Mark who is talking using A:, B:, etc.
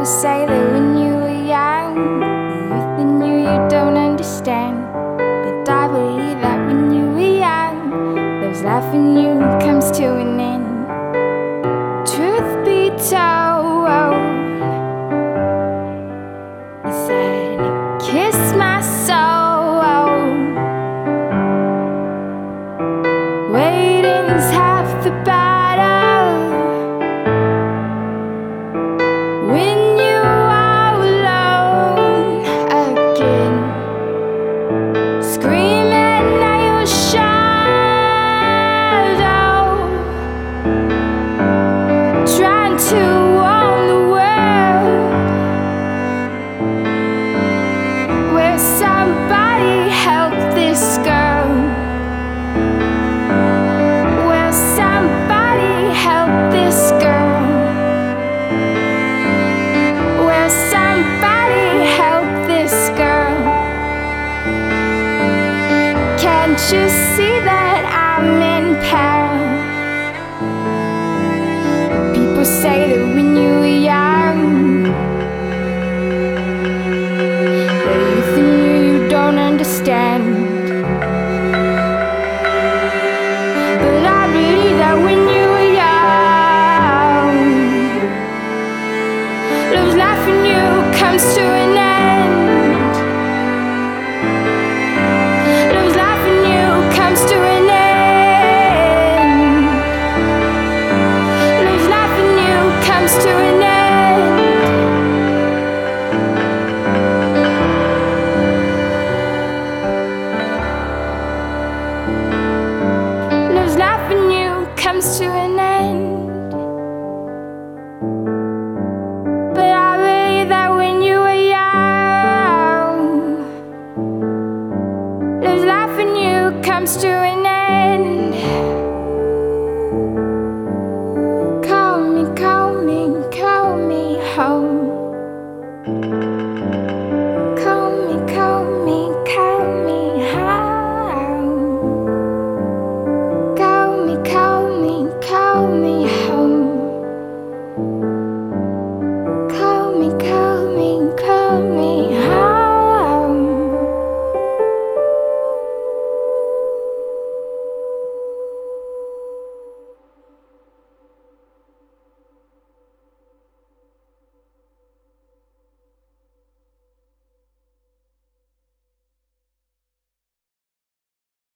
A: People say that when you were young, the youth in you don't understand. But I believe that when you were young, there's life in you comes to an end. Truth be told, he said, kiss my soul. Waiting's half the battle. When you are alone again, screaming at your shadow, trying to